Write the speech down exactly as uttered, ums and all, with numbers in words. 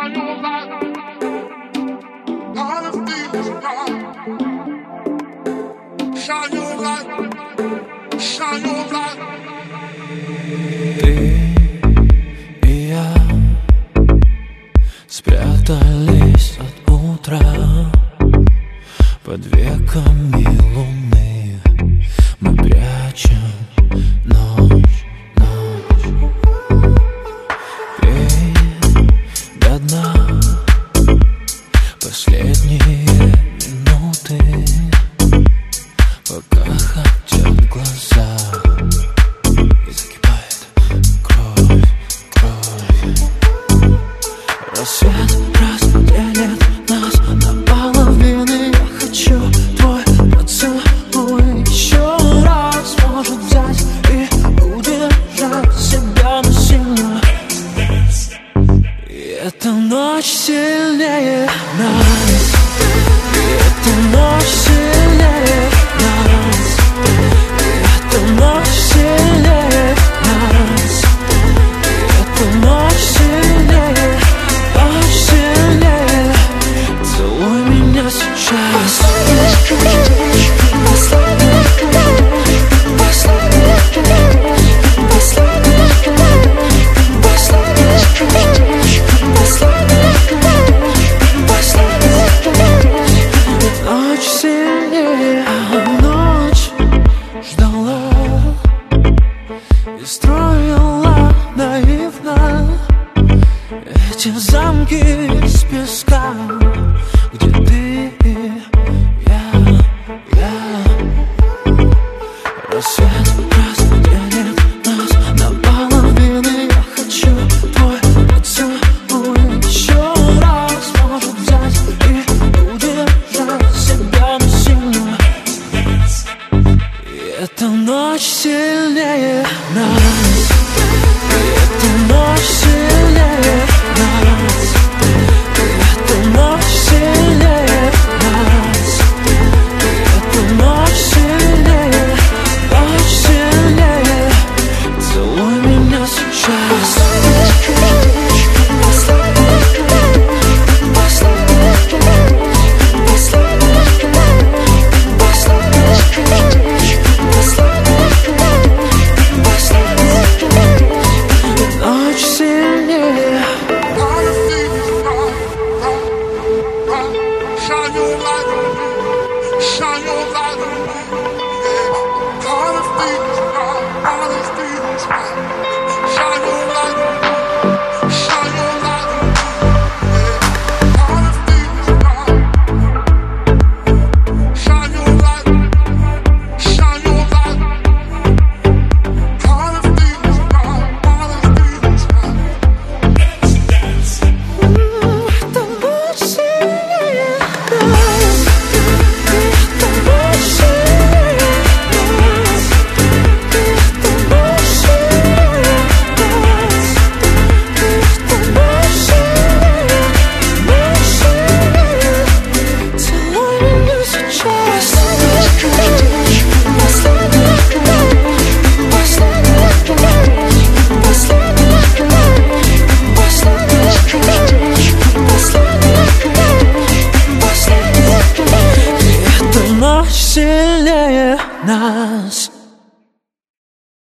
Спрятались от утра под веками луны. Мы прячем ночь, ночь. Пей до дна последние минуты, пока хотят глаза и закипает кровь, кровь. Рассвет разделит нас на половины. Я хочу твой поцелуй еще раз. Может взять и удержать себя насильно. И эта ночь сильнее нас. И эта ночь сильнее нас. И эта ночь сильнее нас. И эта ночь сильнее. Целуй меня сейчас. Ночь сильнее, ночь ждала и строила наивно эти замки из песка, где ты и я, я. Рассвет разделит нас на половины. Я хочу твой поцелуй еще раз. Может взять и удержать себя насильно. И эта ночь сильнее нас. И эта ночь сильнее.